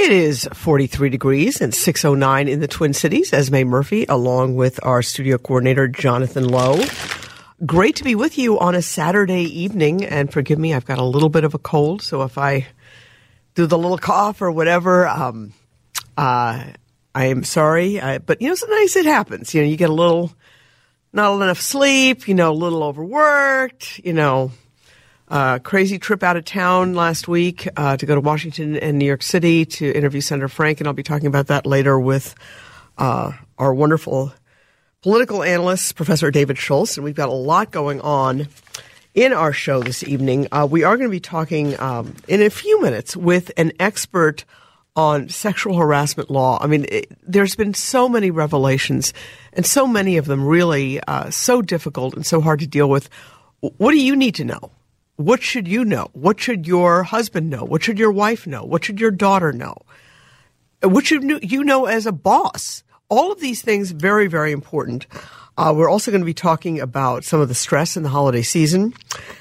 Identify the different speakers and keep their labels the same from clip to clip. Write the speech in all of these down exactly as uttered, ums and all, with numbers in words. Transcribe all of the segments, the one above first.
Speaker 1: It is forty-three degrees and six oh nine in the Twin Cities. Esme Murphy, along with our studio coordinator, Jonathan Lowe. Great to be with you on a Saturday evening. And forgive me, I've got a little bit of a cold. So if I do the little cough or whatever, um, uh, I am sorry. I, but, you know, sometimes it happens. You know, you get a little, not enough sleep, you know, a little overworked, you know. Uh, crazy trip out of town last week uh, to go to Washington and New York City to interview Senator Frank, and I'll be talking about that later with uh, our wonderful political analyst, Professor David Schultz. And we've got a lot going on in our show this evening. Uh, we are going to be talking um, in a few minutes with an expert on sexual harassment law. I mean, it, there's been so many revelations, and so many of them really uh, so difficult and so hard to deal with. What do you need to know? What should you know? What should your husband know? What should your wife know? What should your daughter know? What should you know as a boss? All of these things, very, very important. Uh, we're also going to be talking about some of the stress in the holiday season.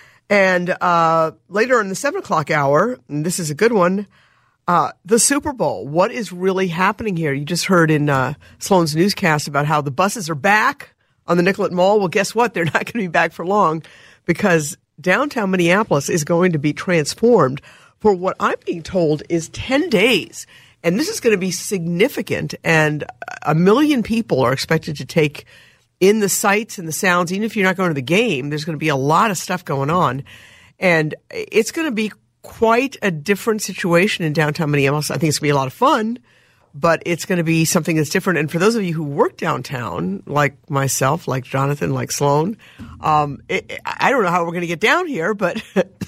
Speaker 1: And uh, later in the seven o'clock hour, and this is a good one, uh, the Super Bowl. What is really happening here? You just heard in uh, Sloan's newscast about how the buses are back on the Nicollet Mall. Well, guess what? They're not going to be back for long, because downtown Minneapolis is going to be transformed for what I'm being told is ten days. And this is going to be significant. And a million people are expected to take in the sights and the sounds. Even if you're not going to the game, there's going to be a lot of stuff going on. And it's going to be quite a different situation in downtown Minneapolis. I think it's going to be a lot of fun, but it's going to be something that's different. And for those of you who work downtown, like myself, like Jonathan, like Sloan, um, it, I don't know how we're going to get down here, but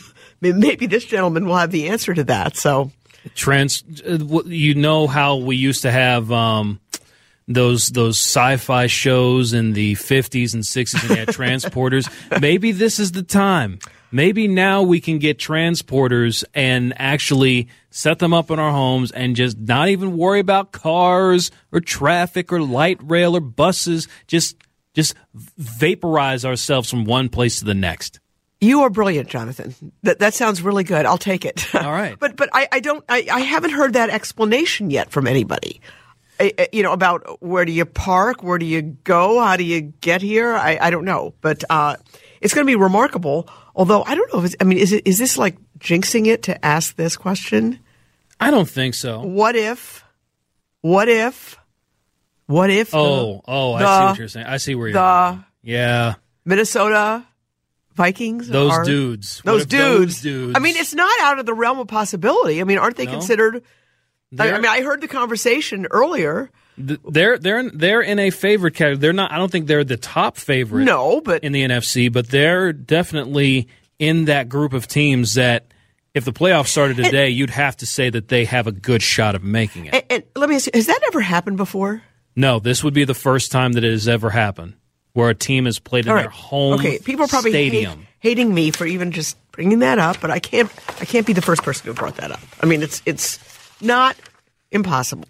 Speaker 1: maybe this gentleman will have the answer to that. So,
Speaker 2: Trans, you know how we used to have um, those those sci-fi shows in the fifties and sixties, and they had transporters. Maybe this is the time. Maybe now we can get transporters and actually set them up in our homes and just not even worry about cars or traffic or light rail or buses. Just just vaporize ourselves from one place to the next.
Speaker 1: You are brilliant, Jonathan. That that sounds really good. I'll take it.
Speaker 2: All right.
Speaker 1: but but I, I don't I, I haven't heard that explanation yet from anybody. I, you know, about where do you park, where do you go, how do you get here? I, I don't know, but uh, it's going to be remarkable. Although I don't know if it's, I mean, is it is this like jinxing it to ask this question?
Speaker 2: I don't think so.
Speaker 1: What if? What if? What if?
Speaker 2: Oh,
Speaker 1: the,
Speaker 2: oh, I
Speaker 1: the,
Speaker 2: see what you're saying. I see where you're
Speaker 1: the
Speaker 2: going. Yeah.
Speaker 1: Minnesota Vikings.
Speaker 2: Those
Speaker 1: are,
Speaker 2: dudes.
Speaker 1: Those dudes.
Speaker 2: those dudes.
Speaker 1: I mean, it's not out of the realm of possibility. I mean, aren't they
Speaker 2: no.
Speaker 1: considered?
Speaker 2: They're,
Speaker 1: I mean, I heard the conversation earlier.
Speaker 2: They're they're in, they're in a favorite category. They're not. I don't think they're the top favorite.
Speaker 1: No, but
Speaker 2: in the N F C, but they're definitely in that group of teams that, if the playoffs started today, and, you'd have to say that they have a good shot of making it.
Speaker 1: And, and let me ask you: has that ever happened before?
Speaker 2: No, this would be the first time that it has ever happened, where a team has played in
Speaker 1: All right.
Speaker 2: their home
Speaker 1: okay. People are probably
Speaker 2: stadium.
Speaker 1: Hate, hating me for even just bringing that up, but I can't. I can't be the first person who brought that up. I mean, it's it's not impossible.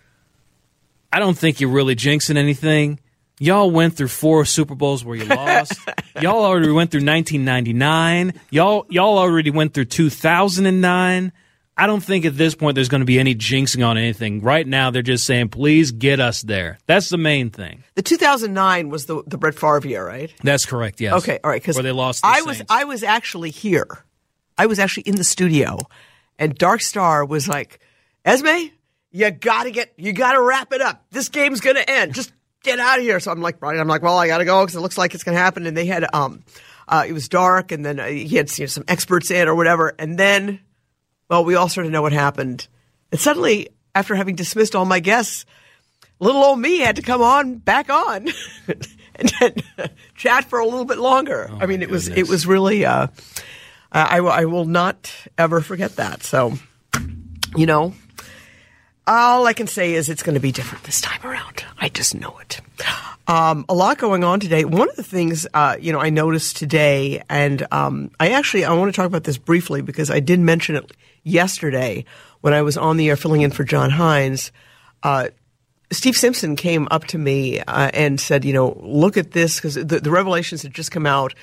Speaker 2: I don't think you're really jinxing anything. Y'all went through four Super Bowls where you lost. Y'all already went through nineteen ninety-nine. Y'all y'all already went through two thousand nine. I don't think at this point there's going to be any jinxing on anything. Right now, they're just saying, please get us there. That's the main thing.
Speaker 1: The two thousand nine was the the Brett Favre year, right?
Speaker 2: That's correct, yes.
Speaker 1: Okay, all right. Because
Speaker 2: where they lost the
Speaker 1: I
Speaker 2: Saints.
Speaker 1: was I was actually here. I was actually in the studio, and Dark Star was like, Esme, you gotta get, you gotta wrap it up. This game's gonna end. Just get out of here. So I'm like, right. I'm like, well, I gotta go because it looks like it's gonna happen. And they had, um, uh, it was dark, and then uh, he had you know, some experts in or whatever. And then, well, we all sort of know what happened. And suddenly, after having dismissed all my guests, little old me had to come on, back on, and then chat for a little bit longer.
Speaker 2: Oh
Speaker 1: I mean, it
Speaker 2: goodness.
Speaker 1: was, it was really, uh, I, I will not ever forget that. So, you know. All I can say is it's going to be different this time around. I just know it. Um, a lot going on today. One of the things, uh, you know, I noticed today, and um, I actually, I want to talk about this briefly because I did mention it yesterday when I was on the air filling in for John Hines. Uh, Steve Simpson came up to me uh, and said, you know, look at this, because the, the revelations had just come out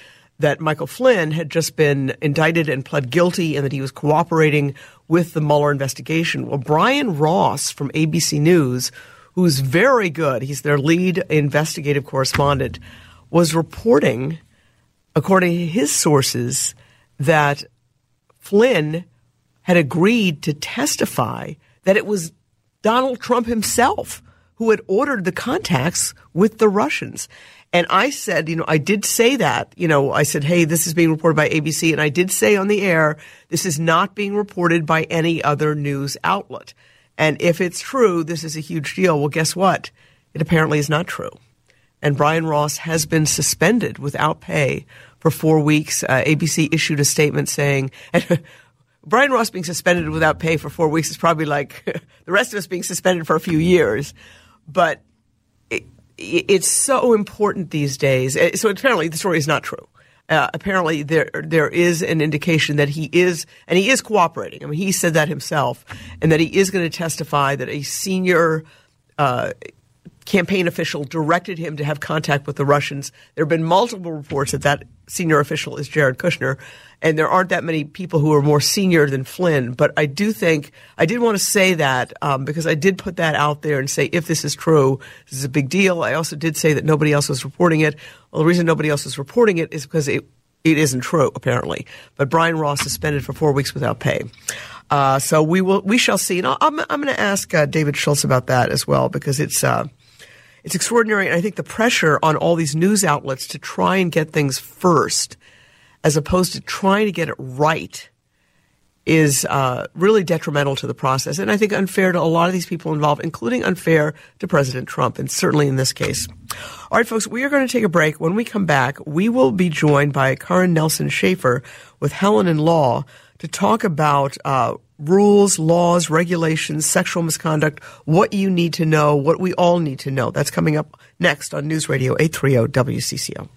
Speaker 1: that Michael Flynn had just been indicted and pled guilty and that he was cooperating with the Mueller investigation. Well, Brian Ross from A B C News, who's very good, he's their lead investigative correspondent, was reporting, according to his sources, that Flynn had agreed to testify that it was Donald Trump himself who had ordered the contacts with the Russians. And I said, you know, I did say that, you know, I said, hey, this is being reported by A B C. And I did say on the air, this is not being reported by any other news outlet. And if it's true, this is a huge deal. Well, guess what? It apparently is not true. And Brian Ross has been suspended without pay for four weeks. Uh, A B C issued a statement saying, and Brian Ross being suspended without pay for four weeks is probably like the rest of us being suspended for a few years. But it, it's so important these days. So apparently the story is not true. Uh, apparently there there is an indication that he is, and he is cooperating. I mean, he said that himself, and that he is going to testify that a senior uh, campaign official directed him to have contact with the Russians. There have been multiple reports that that senior official is Jared Kushner, and there aren't that many people who are more senior than Flynn. But I do think I did want to say that um, because I did put that out there and say, if this is true, this is a big deal. I also did say that nobody else was reporting it. Well, the reason nobody else is reporting it is because it it isn't true, apparently. But Brian Ross suspended for four weeks without pay. Uh, so we will we shall see. And I'm I'm going to ask uh, David Schultz about that as well, because it's uh, it's extraordinary. And I think the pressure on all these news outlets to try and get things first, as opposed to trying to get it right, is uh, really detrimental to the process. And I think unfair to a lot of these people involved, including unfair to President Trump, and certainly in this case. All right, folks, we are going to take a break. When we come back, we will be joined by Karin Nelson Schaefer with Helen in Law to talk about uh, rules, laws, regulations, sexual misconduct, what you need to know, what we all need to know. That's coming up next on News Radio eight thirty W C C O.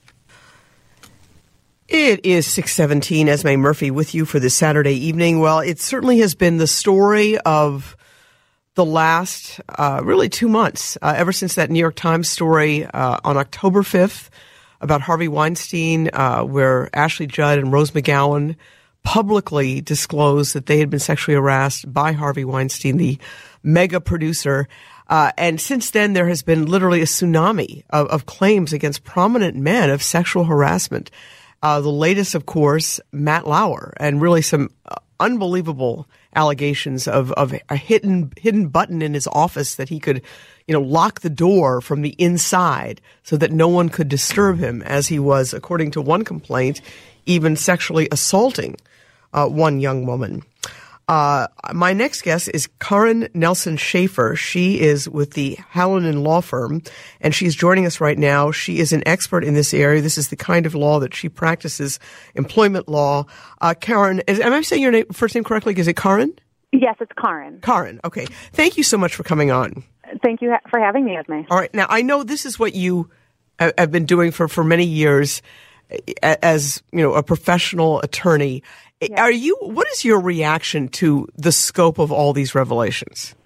Speaker 1: It is six seventeen. Esme Murphy with you for this Saturday evening. Well, it certainly has been the story of the last uh, really two months, uh, ever since that New York Times story uh, on October fifth about Harvey Weinstein, uh, where Ashley Judd and Rose McGowan publicly disclosed that they had been sexually harassed by Harvey Weinstein, the mega producer. Uh, and since then, there has been literally a tsunami of, of claims against prominent men of sexual harassment. Uh, the latest, of course, Matt Lauer, and really some uh, unbelievable allegations of, of a hidden hidden button in his office that he could, you know, lock the door from the inside so that no one could disturb him, as he was, according to one complaint, even sexually assaulting uh, one young woman. Uh, my next guest is Karin Nelson Schaefer. She is with the Hallinan Law Firm, and she's joining us right now. She is an expert in this area. This is the kind of law that she practices, employment law. Uh, Karin, is, am I saying your name, first name correctly? Is it Karin?
Speaker 3: Yes, it's Karin.
Speaker 1: Karin, okay. Thank you so much for coming on.
Speaker 3: Thank you for having me, Esme.
Speaker 1: All right. Now, I know this is what you have been doing for, for many years as, you know, a professional attorney. Yeah. Are you? What is your reaction to the scope of all these revelations?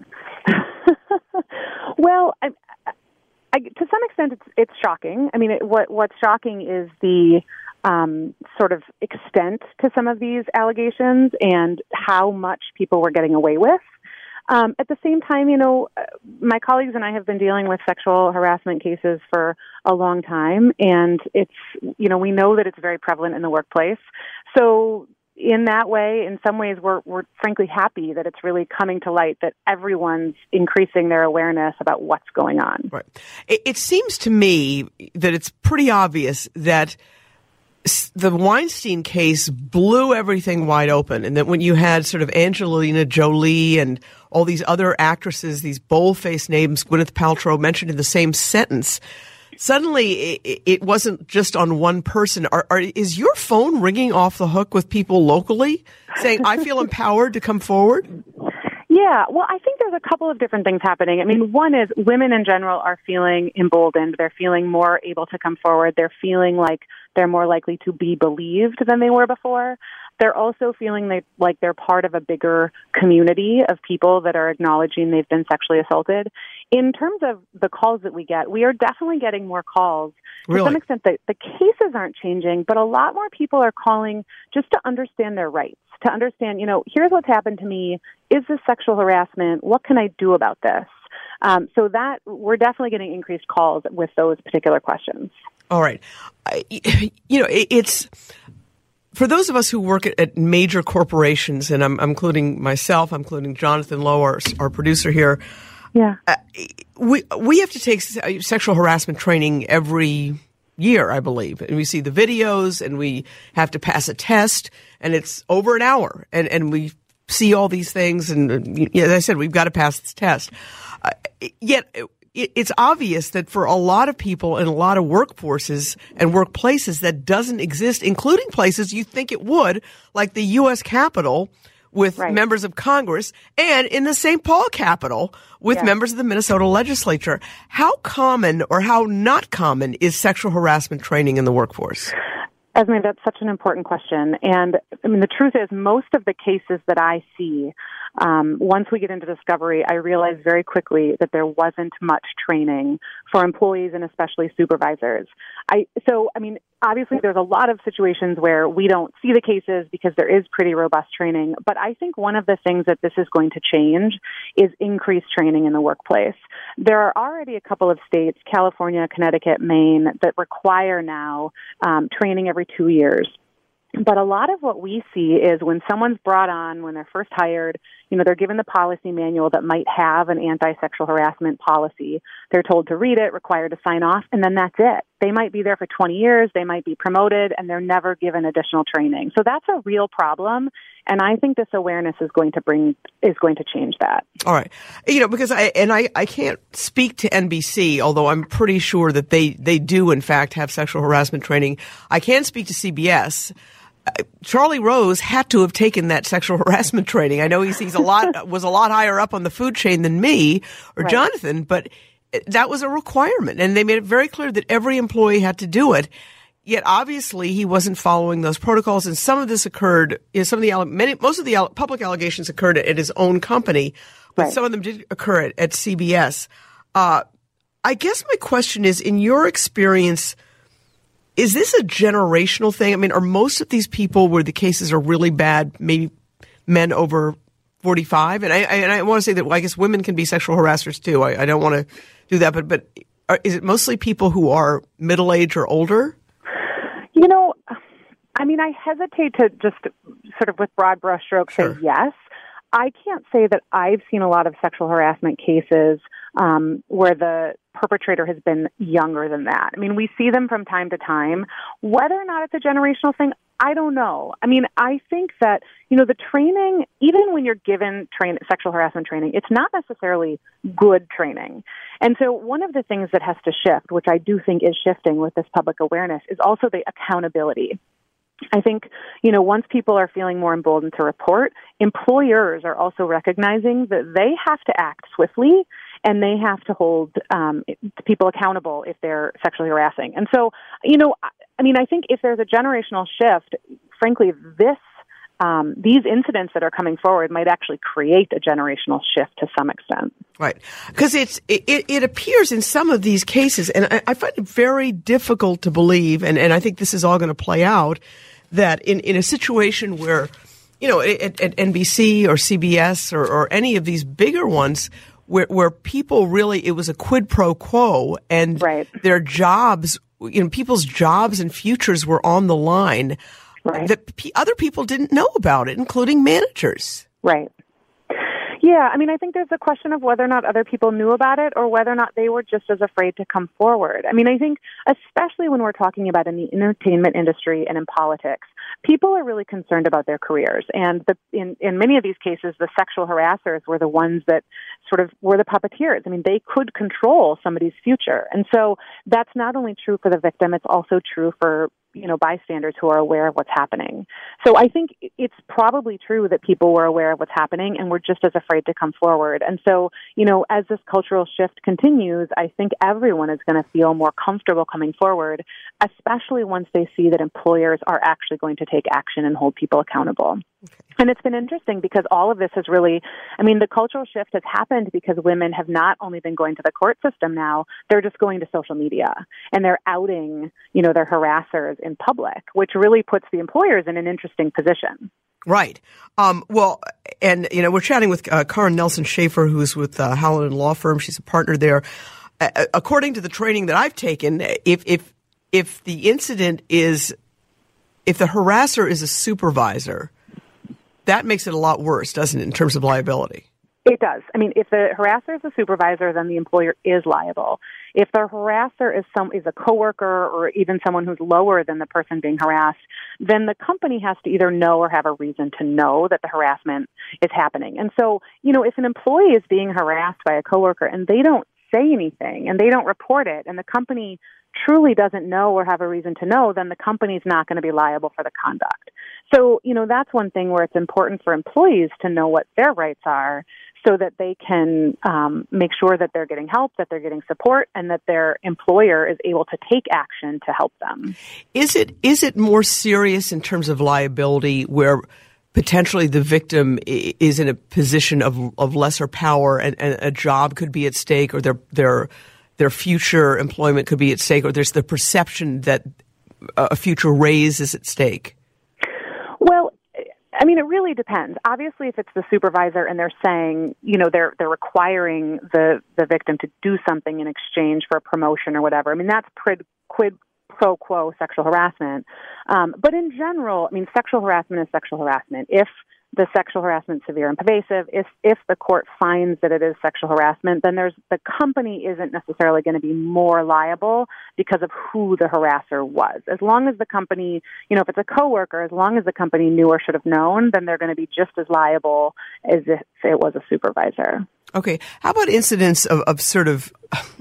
Speaker 3: Well, I, I, to some extent, it's it's shocking. I mean, it, what what's shocking is the um, sort of extent to some of these allegations and how much people were getting away with. Um, at the same time, you know, my colleagues and I have been dealing with sexual harassment cases for a long time, and it's, you know, we know that it's very prevalent in the workplace. So in that way, in some ways, we're, we're frankly happy that it's really coming to light, that everyone's increasing their awareness about what's going on.
Speaker 1: Right. It, it seems to me that it's pretty obvious that the Weinstein case blew everything wide open, and that when you had sort of Angelina Jolie and all these other actresses, these bold-faced names, Gwyneth Paltrow, mentioned in the same sentence, suddenly it, it wasn't just on one person. Are, are, is your phone ringing off the hook with people locally saying, I feel empowered to come forward?
Speaker 3: Yeah, well, I think there's a couple of different things happening. I mean, one is women in general are feeling emboldened. They're feeling more able to come forward. They're feeling like they're more likely to be believed than they were before. They're also feeling they, like they're part of a bigger community of people that are acknowledging they've been sexually assaulted. In terms of the calls that we get, we are definitely getting more calls. To
Speaker 1: Really?
Speaker 3: some extent, the, the cases aren't changing, but a lot more people are calling just to understand their rights, to understand, you know, here's what's happened to me. Is this sexual harassment? What can I do about this? Um, so that we're definitely getting increased calls with those particular questions.
Speaker 1: All right. I, you know, it, it's for those of us who work at, at major corporations, and I'm, I'm including myself, I'm including Jonathan Lowe, our, our producer here.
Speaker 3: Yeah.
Speaker 1: Uh, we we have to take sexual harassment training every year, I believe. And we see the videos, and we have to pass a test, and it's over an hour. And, and we see all these things, and uh, as I said, we've got to pass this test. Uh, yet it, it's obvious that for a lot of people in a lot of workforces and workplaces that doesn't exist, including places you think it would, like the U S Capitol with
Speaker 3: right.
Speaker 1: members of Congress, and in the Saint Paul Capitol with
Speaker 3: yeah.
Speaker 1: members of the Minnesota legislature. How common or how not common is sexual harassment training in the workforce?
Speaker 3: Esme, that's such an important question. And I mean, the truth is most of the cases that I see, um, once we get into discovery, I realize very quickly that there wasn't much training for employees and especially supervisors. I, so, I mean, obviously there's a lot of situations where we don't see the cases because there is pretty robust training. But I think one of the things that this is going to change is increased training in the workplace. There are already a couple of states, California, Connecticut, Maine, that require now um, training every two years. But a lot of what we see is when someone's brought on, when they're first hired, you know, they're given the policy manual that might have an anti-sexual harassment policy. They're told to read it, required to sign off, and then that's it. They might be there for twenty years, they might be promoted, and they're never given additional training. So that's a real problem, and I think this awareness is going to bring is going to change that.
Speaker 1: All right. You know, because I and I, I can't speak to N B C, although I'm pretty sure that they, they do, in fact, have sexual harassment training. I can speak to C B S. Charlie Rose had to have taken that sexual harassment training. I know he's, he's a lot was a lot higher up on the food chain than me or
Speaker 3: right.
Speaker 1: Jonathan, but that was a requirement, and they made it very clear that every employee had to do it. Yet obviously he wasn't following those protocols, and some of this occurred. You know, some of the many most of the public allegations occurred at his own company, but
Speaker 3: right.
Speaker 1: some of them did occur at, at C B S. Uh, I guess my question is, in your experience, is this a generational thing? I mean, are most of these people where the cases are really bad, maybe men over forty-five? And I, I, and I want to say that, well, I guess women can be sexual harassers too. I, I don't want to do that, but, but are, is it mostly people who are middle-aged or older?
Speaker 3: You know, I mean, I hesitate to just sort of with broad brushstrokes
Speaker 1: Sure.
Speaker 3: say yes. I can't say that I've seen a lot of sexual harassment cases um, where the perpetrator has been younger than that. I mean, we see them from time to time. Whether or not it's a generational thing, I don't know. I mean, I think that, you know, the training, even when you're given train, sexual harassment training, it's not necessarily good training. And so one of the things that has to shift, which I do think is shifting with this public awareness, is also the accountability. I think, you know, once people are feeling more emboldened to report, employers are also recognizing that they have to act swiftly and they have to hold um, people accountable if they're sexually harassing. And so, you know, I mean, I think if there's a generational shift, frankly, this um, these incidents that are coming forward might actually create a generational shift to some extent.
Speaker 1: Right. Because it's it, it appears in some of these cases, and I, I find it very difficult to believe, and, and I think this is all going to play out, that in, in a situation where, you know, at, at N B C or C B S or, or any of these bigger ones, where, where people really, it was a quid pro quo, and
Speaker 3: right.
Speaker 1: their jobs, you know, people's jobs and futures were on the line,
Speaker 3: right.
Speaker 1: that p- other people didn't know about it, including managers.
Speaker 3: Right. Yeah, I mean, I think there's a question of whether or not other people knew about it or whether or not they were just as afraid to come forward. I mean, I think especially when we're talking about in the entertainment industry and in politics, people are really concerned about their careers. And the, in, in many of these cases, the sexual harassers were the ones that sort of were the puppeteers. I mean, they could control somebody's future. And so that's not only true for the victim, it's also true for, you know, bystanders who are aware of what's happening. So I think it's probably true that people were aware of what's happening and were just as afraid to come forward. And so, you know, as this cultural shift continues, I think everyone is going to feel more comfortable coming forward, especially once they see that employers are actually going to take action and hold people accountable. And it's been interesting because all of this has really, I mean, the cultural shift has happened because women have not only been going to the court system now, they're just going to social media and they're outing, you know, their harassers in public, which really puts the employers in an interesting position.
Speaker 1: Right. Um, well, and, you know, we're chatting with uh, Karen Nelson Schaefer, who's with uh, Hallinan Law Firm. She's a partner there. Uh, according to the training that I've taken, if, if, if the incident is, if the harasser is a supervisor, that makes it a lot worse, doesn't it, in terms of liability?
Speaker 3: It does. I mean, if the harasser is a supervisor, then the employer is liable. If the harasser is some is a coworker or even someone who's lower than the person being harassed, then the company has to either know or have a reason to know that the harassment is happening. And so, you know, if an employee is being harassed by a coworker and they don't say anything and they don't report it, and the company truly doesn't know or have a reason to know, then the company's not going to be liable for the conduct. So, you know, that's one thing where it's important for employees to know what their rights are so that they can um, make sure that they're getting help, that they're getting support, and that their employer is able to take action to help them.
Speaker 1: Is it is it more serious in terms of liability where potentially the victim is in a position of, of lesser power and, and a job could be at stake, or their their their future employment could be at stake, or there's the perception that a future raise is at stake?
Speaker 3: Well, I mean, it really depends. Obviously, if it's the supervisor and they're saying, you know, they're they're requiring the, the victim to do something in exchange for a promotion or whatever, I mean, that's quid, quid pro quo sexual harassment. Um, but in general, I mean, sexual harassment is sexual harassment. If the sexual harassment is severe and pervasive, if if the court finds that it is sexual harassment, then there's the company isn't necessarily going to be more liable because of who the harasser was. As long as the company, you know, if it's a coworker, as long as the company knew or should have known, then they're going to be just as liable as if it was a supervisor.
Speaker 1: Okay. How about incidents of, of sort of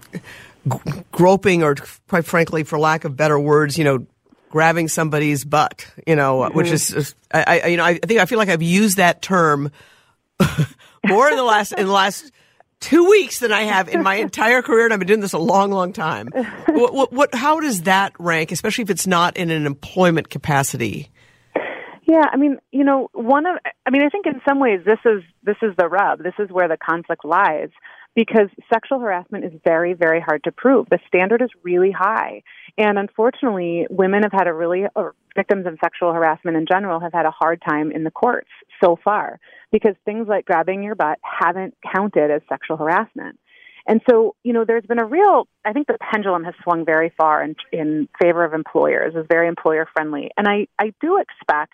Speaker 1: groping, or quite frankly, for lack of better words, you know, grabbing somebody's butt, you know, mm-hmm. which is, I, I, you know, I think I feel like I've used that term more in the last in the last two weeks than I have in my entire career, and I've been doing this a long, long time. What, what, what how does that rank, especially if it's not in an employment capacity?
Speaker 3: Yeah, I mean, you know, one of, I mean, I think in some ways this is this is the rub. This is where the conflict lies. Because sexual harassment is very, very hard to prove. The standard is really high. And unfortunately, women have had a really, or victims of sexual harassment in general have had a hard time in the courts so far because things like grabbing your butt haven't counted as sexual harassment. And so, you know, there's been a real, I think the pendulum has swung very far in, in favor of employers, is very employer friendly. And I, I do expect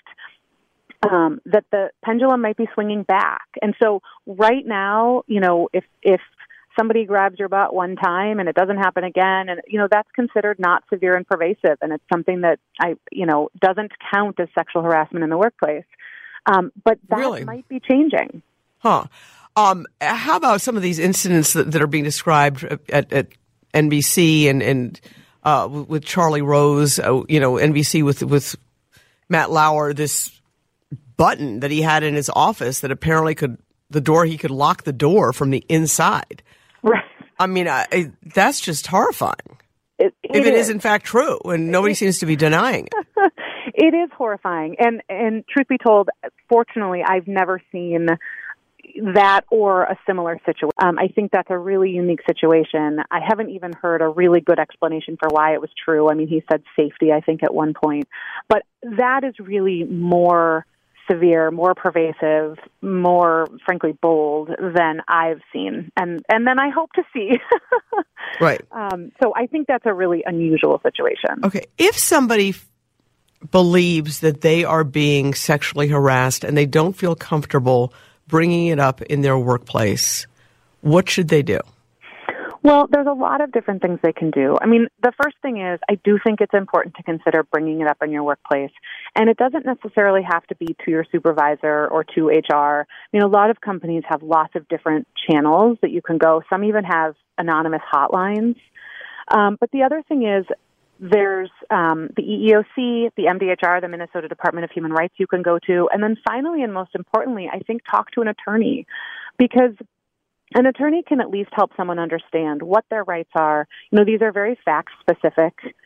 Speaker 3: Um, that the pendulum might be swinging back. And so right now, you know, if if somebody grabs your butt one time and it doesn't happen again, and, you know, that's considered not severe and pervasive, and it's something that, I, you know, doesn't count as sexual harassment in the workplace. Um, but that
Speaker 1: really?
Speaker 3: might be changing.
Speaker 1: Huh. Um, how about some of these incidents that, that are being described at, at N B C and, and uh, with Charlie Rose, uh, you know, N B C with, with Matt Lauer, this button that he had in his office that apparently could, the door, he could lock the door from the inside.
Speaker 3: Right.
Speaker 1: I mean, I, I, that's just horrifying.
Speaker 3: It, it
Speaker 1: if it
Speaker 3: is.
Speaker 1: is in fact true, and nobody it, seems to be denying it.
Speaker 3: It is horrifying. And, and truth be told, fortunately, I've never seen that or a similar situation. Um, I think that's a really unique situation. I haven't even heard a really good explanation for why it was true. I mean, he said safety, I think, at one point. But that is really more severe, more pervasive, more, frankly, bold than I've seen, and and then I hope to see.
Speaker 1: Right.
Speaker 3: Um, so I think that's a really unusual situation.
Speaker 1: Okay. If somebody f- believes that they are being sexually harassed and they don't feel comfortable bringing it up in their workplace, what should they do?
Speaker 3: Well, there's a lot of different things they can do. I mean, the first thing is I do think it's important to consider bringing it up in your workplace. And it doesn't necessarily have to be to your supervisor or to H R. I mean, a lot of companies have lots of different channels that you can go. Some even have anonymous hotlines. Um, but the other thing is there's um, the E E O C, the M D H R, the Minnesota Department of Human Rights you can go to. And then finally, and most importantly, I think talk to an attorney, because an attorney can at least help someone understand what their rights are. You know, these are very fact-specific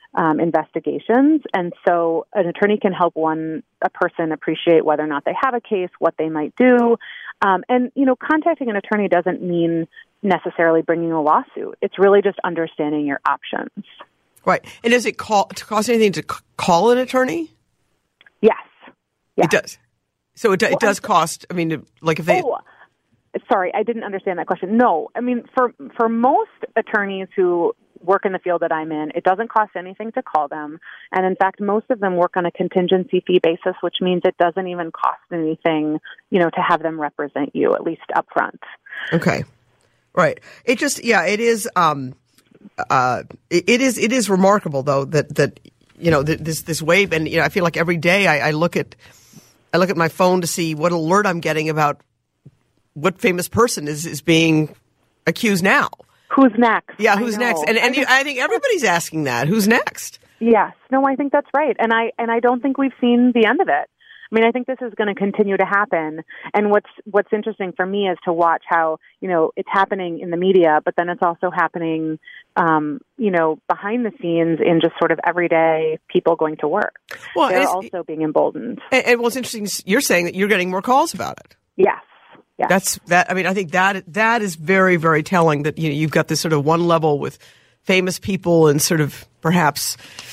Speaker 3: um, investigations. And so an attorney can help one, a person appreciate whether or not they have a case, what they might do. Um, and, you know, contacting an attorney doesn't mean necessarily bringing a lawsuit. It's really just understanding your options.
Speaker 1: Right. And does it call, to cost anything to c- call an attorney?
Speaker 3: Yes. yes.
Speaker 1: It does. So it, it does cost, I mean, like if they...
Speaker 3: Oh, sorry, I didn't understand that question. No, I mean, for for most attorneys who work in the field that I'm in, it doesn't cost anything to call them. And in fact, most of them work on a contingency fee basis, which means it doesn't even cost anything, you know, to have them represent you, at least up front.
Speaker 1: Okay. Right. It just, yeah, it is, um, uh, it, it is, it is remarkable though that, that, you know, this, this wave, and, you know, I feel like every day I, I look at, I look at my phone to see what alert I'm getting about what famous person is, is being accused now.
Speaker 3: Who's next?
Speaker 1: Yeah, who's next? And and I, you, I think everybody's asking that. Who's next?
Speaker 3: Yes. No, I think that's right. And I and I don't think we've seen the end of it. I mean, I think this is going to continue to happen. And what's what's interesting for me is to watch how, you know, it's happening in the media, but then it's also happening, um, you know, behind the scenes in just sort of everyday people going to work. Well, they're also being emboldened.
Speaker 1: And, and what's interesting is you're saying that you're getting more calls about it.
Speaker 3: Yes. Yes.
Speaker 1: That's that. I mean, I think that that is very, very telling that, you know, you've got this sort of one level with famous people and sort of perhaps,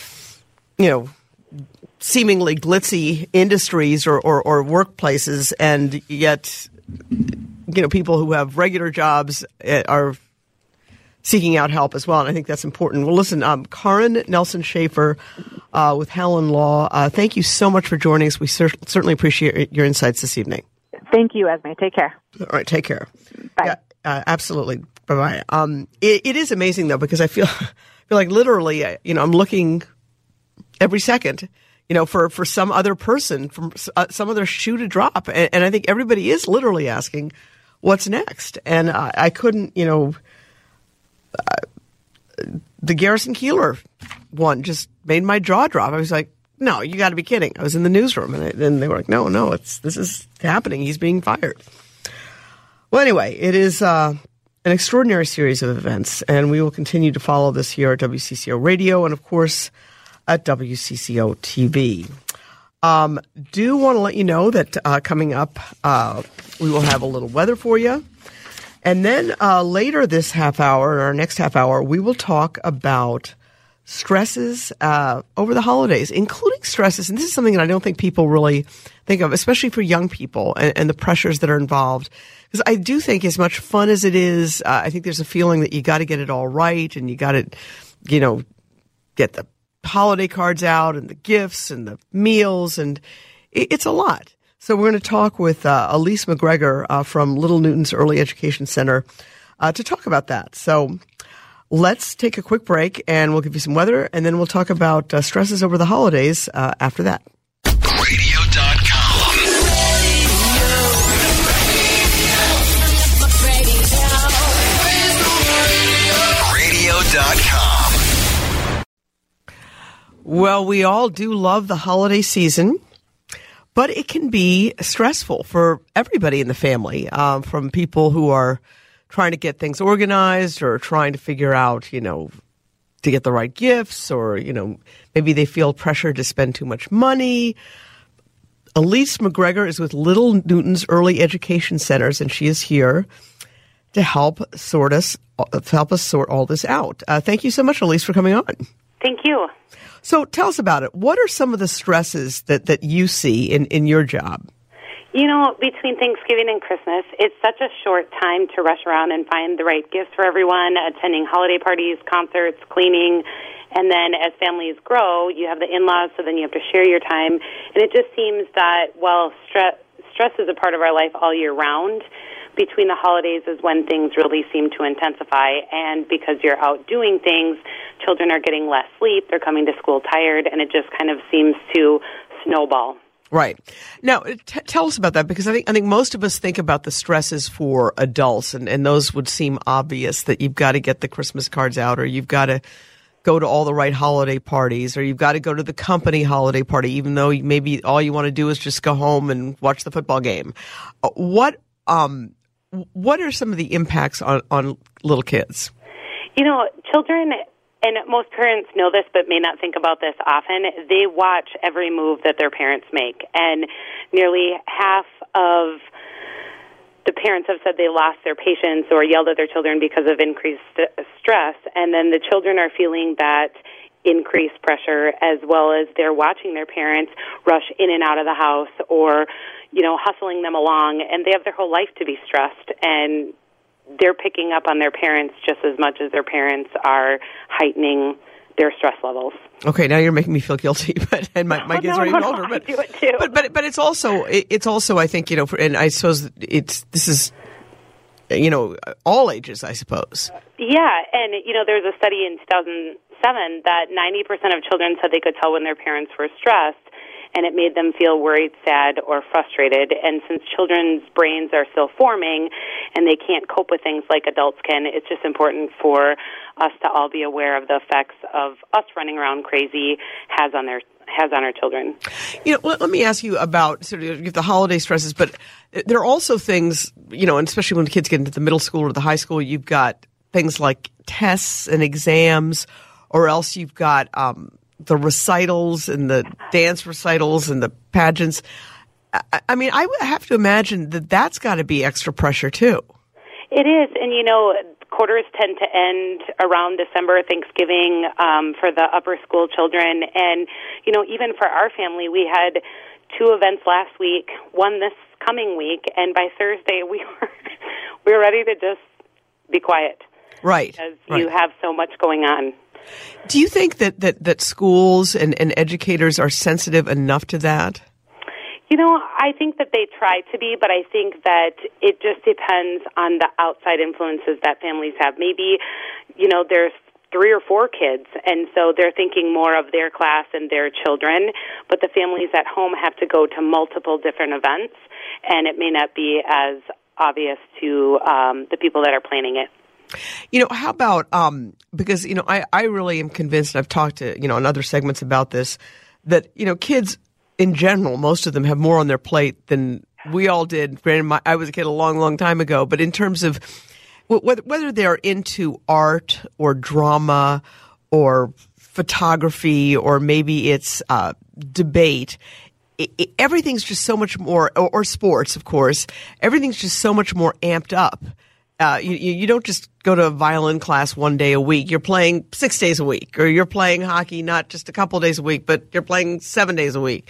Speaker 1: you know, seemingly glitzy industries or, or, or workplaces, and yet, you know, people who have regular jobs are seeking out help as well. And I think that's important. Well, listen, um, Karin Nelson Schaefer uh, with Howland Law, uh, thank you so much for joining us. We cer- certainly appreciate your insights this evening.
Speaker 3: Thank you, Esme. Take care.
Speaker 1: All right, take care.
Speaker 3: Bye.
Speaker 1: Yeah, uh, absolutely. Bye-bye. Um, it, it is amazing, though, because I feel, I feel like literally, you know, I'm looking every second, you know, for, for some other person, from uh, some other shoe to drop. And, and I think everybody is literally asking, what's next? And uh, I couldn't, you know, uh, the Garrison Keillor one just made my jaw drop. I was like, no, you got to be kidding. I was in the newsroom, and, I, and they were like, no, no, it's this is happening. He's being fired. Well, anyway, it is uh, an extraordinary series of events, and we will continue to follow this here at W C C O Radio and, of course, at W C C O T V. Um, do want to let you know that uh, coming up, uh, we will have a little weather for you. And then uh, later this half hour, or our next half hour, we will talk about stresses uh, over the holidays, including stresses. And this is something that I don't think people really think of, especially for young people and, and the pressures that are involved. Because I do think as much fun as it is, uh, I think there's a feeling that you got to get it all right, and you got to, you know, get the holiday cards out and the gifts and the meals, and it, it's a lot. So we're going to talk with uh, Elise McGregor uh, from Little Newton's Early Education Center uh, to talk about that. So let's take a quick break, and we'll give you some weather, and then we'll talk about uh, stresses over the holidays uh, after that.
Speaker 4: radio dot com. radio dot com.
Speaker 1: Well, we all do love the holiday season, but it can be stressful for everybody in the family, um, from people who are trying to get things organized or trying to figure out, you know, to get the right gifts, or, you know, maybe they feel pressure to spend too much money. Elise McGregor is with Little Newton's Early Education Centers, and she is here to help sort us, help us sort all this out. Uh, thank you so much, Elise, for coming on.
Speaker 5: Thank you.
Speaker 1: So tell us about it. What are some of the stresses that, that you see in, in your job?
Speaker 5: You know, between Thanksgiving and Christmas, it's such a short time to rush around and find the right gifts for everyone, attending holiday parties, concerts, cleaning. And then as families grow, you have the in-laws, so then you have to share your time. And it just seems that, while stress, stress is a part of our life all year round, between the holidays is when things really seem to intensify. And because you're out doing things, children are getting less sleep, they're coming to school tired, and it just kind of seems to snowball.
Speaker 1: Right. Now, t- tell us about that, because I think I think most of us think about the stresses for adults, and, and those would seem obvious, that you've got to get the Christmas cards out, or you've got to go to all the right holiday parties, or you've got to go to the company holiday party, even though maybe all you want to do is just go home and watch the football game. Uh, what um what are some of the impacts on, on little kids?
Speaker 5: You know, children and most parents know this but may not think about this often, they watch every move that their parents make. And nearly half of the parents have said they lost their patience or yelled at their children because of increased st- stress, and then the children are feeling that increased pressure as well as they're watching their parents rush in and out of the house or, you know, hustling them along, and they have their whole life to be stressed, and they're picking up on their parents just as much as their parents are heightening their stress levels.
Speaker 1: Okay, now you're making me feel guilty, but and my, my
Speaker 5: oh,
Speaker 1: kids
Speaker 5: no,
Speaker 1: are even
Speaker 5: no,
Speaker 1: older. But,
Speaker 5: I do it too.
Speaker 1: but but but it's also it's also I think, you know, for, and I suppose it's this is, you know, all ages, I suppose.
Speaker 5: Yeah, and you know, there's a study in two thousand seven that ninety percent of children said they could tell when their parents were stressed, and it made them feel worried, sad, or frustrated. And since children's brains are still forming and they can't cope with things like adults can, it's just important for us to all be aware of the effects of us running around crazy has on their has on our children.
Speaker 1: You know, let, let me ask you about sort of the holiday stresses, but there are also things, you know, and especially when the kids get into the middle school or the high school, you've got things like tests and exams, or else you've got um, the recitals and the dance recitals and the pageants. I, I mean, I would have to imagine that that's got to be extra pressure too.
Speaker 5: It is, and you know, quarters tend to end around December, Thanksgiving, um, for the upper school children. And, you know, even for our family, we had two events last week, one this coming week, and by Thursday we were we were ready to just be quiet.
Speaker 1: Right.
Speaker 5: Because
Speaker 1: right.
Speaker 5: you have so much going on.
Speaker 1: Do you think that, that, that schools and, and educators are sensitive enough to that?
Speaker 5: You know, I think that they try to be, but I think that it just depends on the outside influences that families have. Maybe, you know, there's three or four kids, and so they're thinking more of their class and their children, but the families at home have to go to multiple different events, and it may not be as obvious to um, the people that are planning it.
Speaker 1: You know, how about, um, because, you know, I, I really am convinced, and I've talked to, you know, in other segments about this, that, you know, kids in general, most of them have more on their plate than we all did. Granted, my, I was a kid a long, long time ago, but in terms of whether, whether they're into art or drama or photography or maybe it's uh, debate, it, it, everything's just so much more, or, or sports, of course, everything's just so much more amped up. Uh, you, you don't just go to a violin class one day a week. You're playing six days a week, or you're playing hockey not just a couple days a week, but you're playing seven days a week.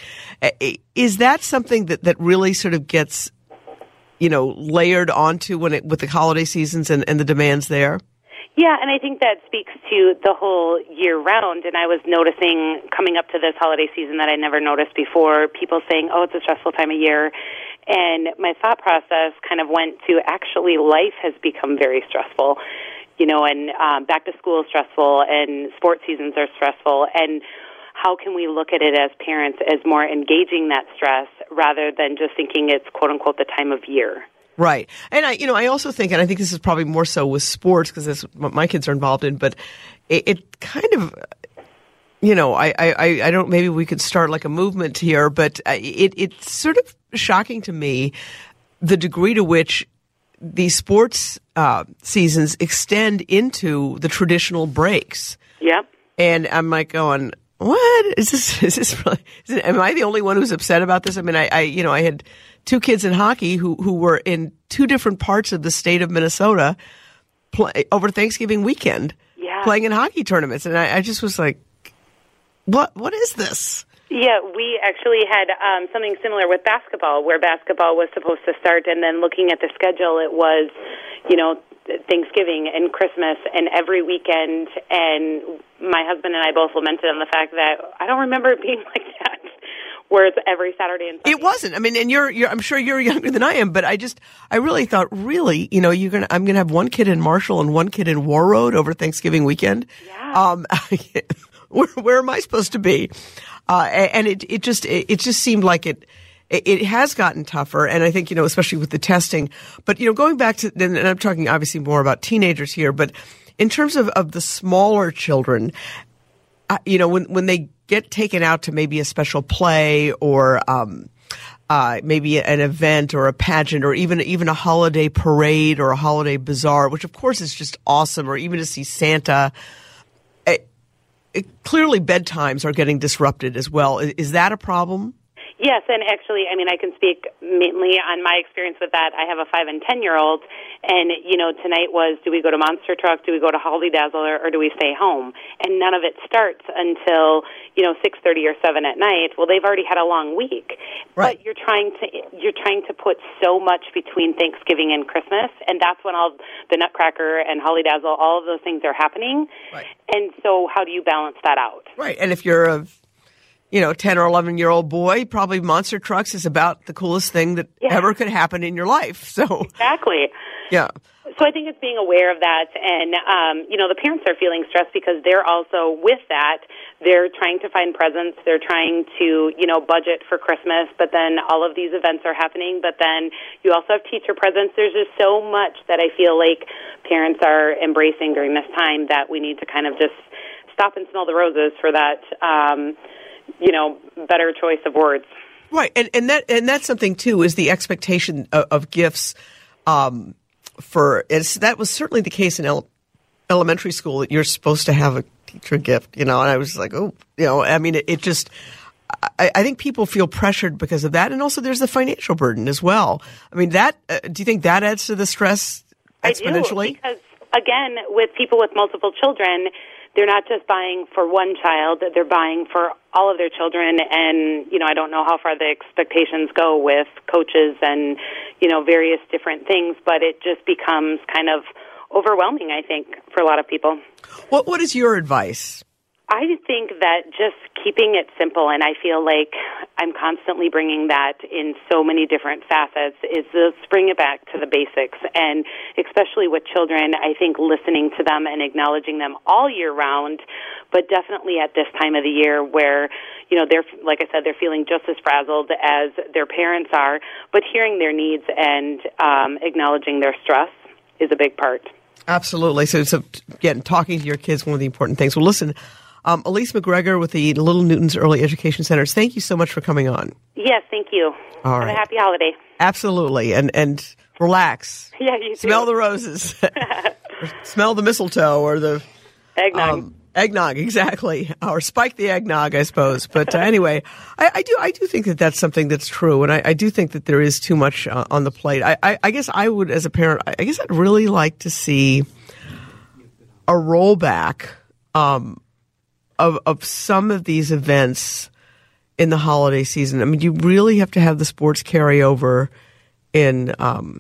Speaker 1: Is that something that, that really sort of gets, you know, layered onto when it with the holiday seasons and, and the demands there?
Speaker 5: Yeah, and I think that speaks to the whole year round. And I was noticing coming up to this holiday season that I never noticed before, people saying, oh, it's a stressful time of year. And my thought process kind of went to actually life has become very stressful, you know, and um, back to school is stressful and sports seasons are stressful. And how can we look at it as parents as more engaging that stress rather than just thinking it's, quote unquote, the time of year?
Speaker 1: Right. And I, you know, I also think, and I think this is probably more so with sports because that's what my kids are involved in, but it, it kind of, you know, I, I, I don't, maybe we could start like a movement here, but it, it's sort of shocking to me the degree to which these sports uh, seasons extend into the traditional breaks.
Speaker 5: Yep.
Speaker 1: And I'm like going, what is this? Is this really, is it, am I the only one who's upset about this? I mean, I, I, you know, I had two kids in hockey who, who were in two different parts of the state of Minnesota play, over Thanksgiving weekend
Speaker 5: yeah.
Speaker 1: playing in hockey tournaments. And I, I just was like, what, what is this?
Speaker 5: Yeah, we actually had um, something similar with basketball, where basketball was supposed to start, and then looking at the schedule, it was, you know, Thanksgiving and Christmas and every weekend, and my husband and I both lamented on the fact that I don't remember it being like that, where it's every Saturday and Sunday.
Speaker 1: It wasn't. I mean, and you're, you're, I'm sure you're younger than I am, but I just, I really thought, really, you know, you're gonna, I'm gonna have one kid in Marshall and one kid in Warroad over Thanksgiving weekend.
Speaker 5: Yeah.
Speaker 1: Um, where, where am I supposed to be? Uh, and it, it just, it, it just seemed like it, it has gotten tougher. And I think, you know, especially with the testing, but, you know, going back to, and I'm talking obviously more about teenagers here, but in terms of, of the smaller children, uh, you know, when, when they get taken out to maybe a special play or, um, uh, maybe an event or a pageant or even, even a holiday parade or a holiday bazaar, which of course is just awesome, or even to see Santa. it, clearly bedtimes are getting disrupted as well. Is, is that a problem?
Speaker 5: Yes, and actually, I mean, I can speak mainly on my experience with that. I have a five and ten-year-old, and, you know, tonight was, do we go to Monster Truck, do we go to Holiday Dazzle, or, or do we stay home? And none of it starts until, you know, six thirty or seven at night. Well, they've already had a long week.
Speaker 1: Right.
Speaker 5: But you're trying to you're trying to put so much between Thanksgiving and Christmas, and that's when all the Nutcracker and Holiday Dazzle, all of those things are happening.
Speaker 1: Right.
Speaker 5: And so how do you balance that out?
Speaker 1: Right. And if you're a you know, ten or eleven year old boy, probably Monster Trucks is about the coolest thing that
Speaker 5: yeah.
Speaker 1: ever could happen in your life. So
Speaker 5: exactly.
Speaker 1: Yeah.
Speaker 5: So I think it's being aware of that, and um, you know, the parents are feeling stressed because they're also with that. They're trying to find presents. They're trying to, you know, budget for Christmas. But then all of these events are happening. But then you also have teacher presents. There's just so much that I feel like parents are embracing during this time that we need to kind of just stop and smell the roses for that. Um, you know, better choice of words.
Speaker 1: Right. And, and that, and that's something too, is the expectation of, of gifts, um, for, it's, that was certainly the case in ele- elementary school, that you're supposed to have a teacher gift, you know, and I was like, oh, you know, I mean, it, it just, I, I think people feel pressured because of that. And also there's the financial burden as well. I mean, that, uh, do you think that adds to the stress exponentially?
Speaker 5: I do, because again, with people with multiple children, they're not just buying for one child, they're buying for all of their children. And, you know, I don't know how far the expectations go with coaches and, you know, various different things, but it just becomes kind of overwhelming, I think, for a lot of people.
Speaker 1: What What is your advice?
Speaker 5: I think that just keeping it simple, and I feel like I'm constantly bringing that in so many different facets, is just bring it back to the basics. And especially with children, I think listening to them and acknowledging them all year round, but definitely at this time of the year where, you know, they're, like I said, they're feeling just as frazzled as their parents are, but hearing their needs and um, acknowledging their stress is a big part.
Speaker 1: Absolutely. So, so again, talking to your kids, one of the important things. Well, listen, Um, Elise McGregor with the Little Newtons Early Education Centers, thank you so much for coming on.
Speaker 5: Yes, thank you.
Speaker 1: All
Speaker 5: Have
Speaker 1: right.
Speaker 5: a happy holiday.
Speaker 1: Absolutely. And and relax.
Speaker 5: Yeah, you too.
Speaker 1: Smell the roses. Smell the mistletoe or the
Speaker 5: eggnog.
Speaker 1: Um, eggnog, exactly. Or spike the eggnog, I suppose. But uh, anyway, I, I do I do think that that's something that's true. And I, I do think that there is too much uh, on the plate. I, I, I guess I would, as a parent, I guess I'd really like to see a rollback um Of, of some of these events in the holiday season. I mean, you really have to have the sports carry over in, um,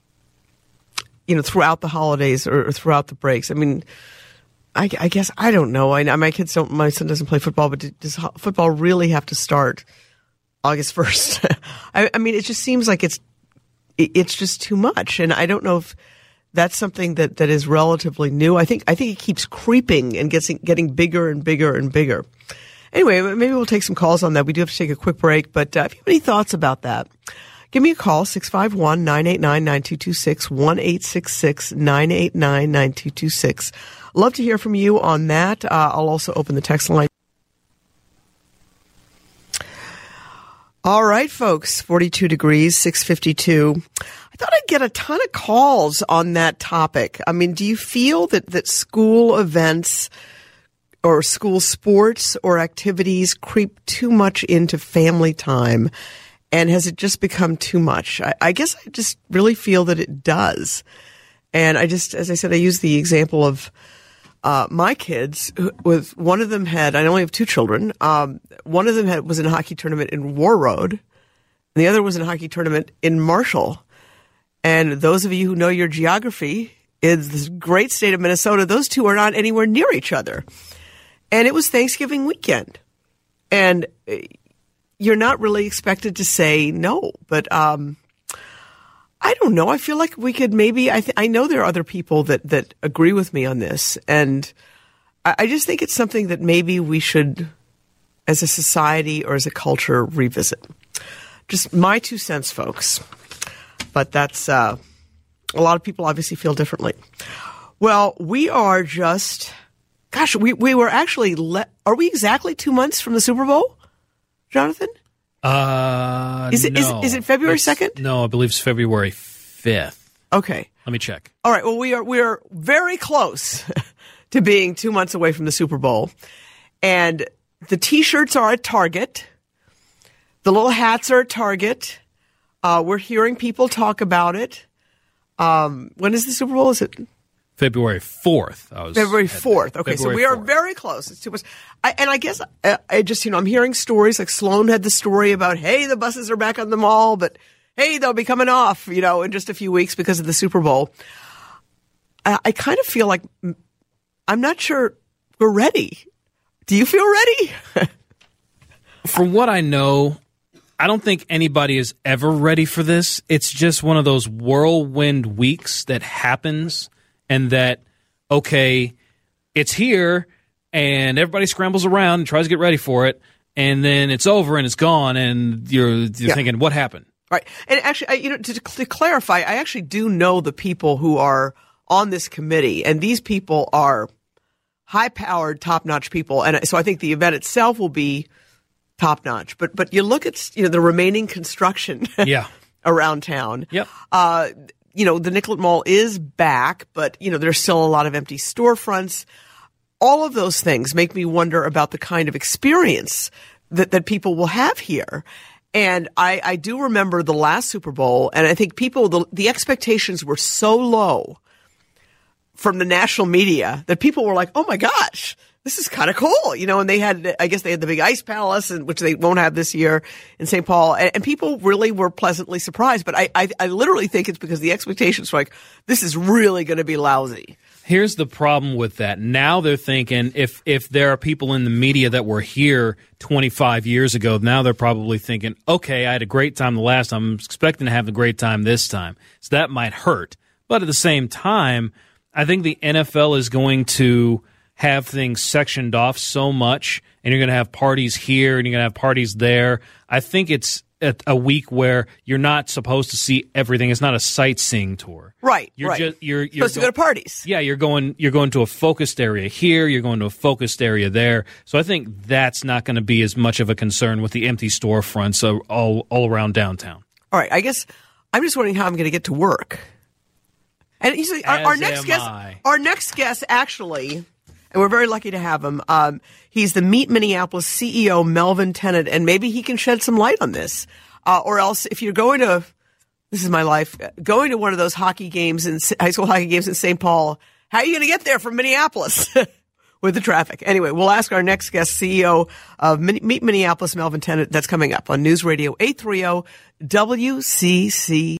Speaker 1: you know, throughout the holidays or, or throughout the breaks. I mean, I, I guess, I don't know. I, my kids don't, my son doesn't play football, but does football really have to start August first? I, I mean, it just seems like it's, it's just too much. And I don't know if that's something that, that is relatively new. I think I think it keeps creeping and gets getting bigger and bigger and bigger. Anyway, maybe we'll take some calls on that. We do have to take a quick break, but uh, if you have any thoughts about that, give me a call, six five one, nine eight nine, nine two two six, one eight six six, nine eight nine, nine two two six. Love to hear from you on that. Uh, I'll also open the text line. All right, folks, forty-two degrees, six fifty-two. I thought I'd get a ton of calls on that topic. I mean, do you feel that, that school events or school sports or activities creep too much into family time? And has it just become too much? I, I guess I just really feel that it does. And I just, as I said, I use the example of uh, my kids. With one of them had, I only have two children. Um, one of them had, was in a hockey tournament in War Road, and the other was in a hockey tournament in Marshall. And those of you who know your geography, in this great state of Minnesota, those two are not anywhere near each other. And it was Thanksgiving weekend. And you're not really expected to say no. But um, I don't know. I feel like we could maybe, I, th- I know there are other people that, that agree with me on this. And I, I just think it's something that maybe we should, as a society or as a culture, revisit. Just my two cents, folks. But that's, uh, a lot of people obviously feel differently. Well, we are just, gosh, we, we were actually, le- are we exactly two months from the Super Bowl, Jonathan?
Speaker 2: Uh,
Speaker 1: is it,
Speaker 2: no.
Speaker 1: is, is it February
Speaker 2: It's-
Speaker 1: second?
Speaker 2: No, I believe it's February fifth.
Speaker 1: Okay.
Speaker 2: Let me check.
Speaker 1: All right. Well, we are, we are very close to being two months away from the Super Bowl. And the T-shirts are at Target. The little hats are at Target. Uh, we're hearing people talk about it. Um, when is the Super Bowl? Is it
Speaker 2: February fourth? I was
Speaker 1: February fourth. Okay,
Speaker 2: February
Speaker 1: so we are
Speaker 2: fourth.
Speaker 1: very close. It's too much. I, and I guess I, I just, you know, I'm hearing stories like Sloan had the story about, hey, the buses are back on the mall, but hey, they'll be coming off, you know, in just a few weeks because of the Super Bowl. I, I kind of feel like I'm not sure we're ready. Do you feel ready?
Speaker 2: From what I know, I don't think anybody is ever ready for this. It's just one of those whirlwind weeks that happens and that, okay, it's here and everybody scrambles around and tries to get ready for it, and then it's over and it's gone, and you're, you're
Speaker 1: Yeah.
Speaker 2: thinking, what happened?
Speaker 1: Right. And actually, I, you know, to, to clarify, I actually do know the people who are on this committee, and these people are high-powered, top-notch people. And so I think the event itself will be top-notch. But but you look at, you know, the remaining construction
Speaker 2: Yeah.
Speaker 1: around town.
Speaker 2: Yep.
Speaker 1: Uh, you know, the Nicollet Mall is back, but, you know, there's still a lot of empty storefronts. All of those things make me wonder about the kind of experience that, that people will have here. And I, I do remember the last Super Bowl, and I think people, the, the expectations were so low from the national media that people were like, oh my gosh, this is kind of cool. You know, and they had, I guess they had the big ice palace, and which they won't have this year in Saint Paul. And, and people really were pleasantly surprised. But I, I, I literally think it's because the expectations were like, this is really going to be lousy.
Speaker 2: Here's the problem with that. Now they're thinking if if there are people in the media that were here twenty-five years ago, now they're probably thinking, okay, I had a great time the last time. I'm expecting to have a great time this time. So that might hurt. But at the same time, I think the N F L is going to have things sectioned off so much, and you're going to have parties here and you're going to have parties there. I think it's a, a week where you're not supposed to see everything. It's not a sightseeing tour.
Speaker 1: Right.
Speaker 2: You're
Speaker 1: right.
Speaker 2: just you're, you're
Speaker 1: supposed to go to parties.
Speaker 2: Yeah, you're going you're going to a focused area here, you're going to a focused area there. So I think that's not going to be as much of a concern with the empty storefronts all all around downtown.
Speaker 1: All right. I guess I'm just wondering how I'm going to get to work. And you see, our, our
Speaker 2: As
Speaker 1: next
Speaker 2: am
Speaker 1: guest,
Speaker 2: I.
Speaker 1: our next guest actually, and we're very lucky to have him. Um, he's the Meet Minneapolis C E O, Melvin Tennant, and maybe he can shed some light on this. Uh, or else, if you're going to, this is my life, going to one of those hockey games in high school hockey games in Saint Paul, how are you going to get there from Minneapolis with the traffic? Anyway, we'll ask our next guest, C E O of Meet Minneapolis, Melvin Tennant. That's coming up on News Radio eight thirty W C C.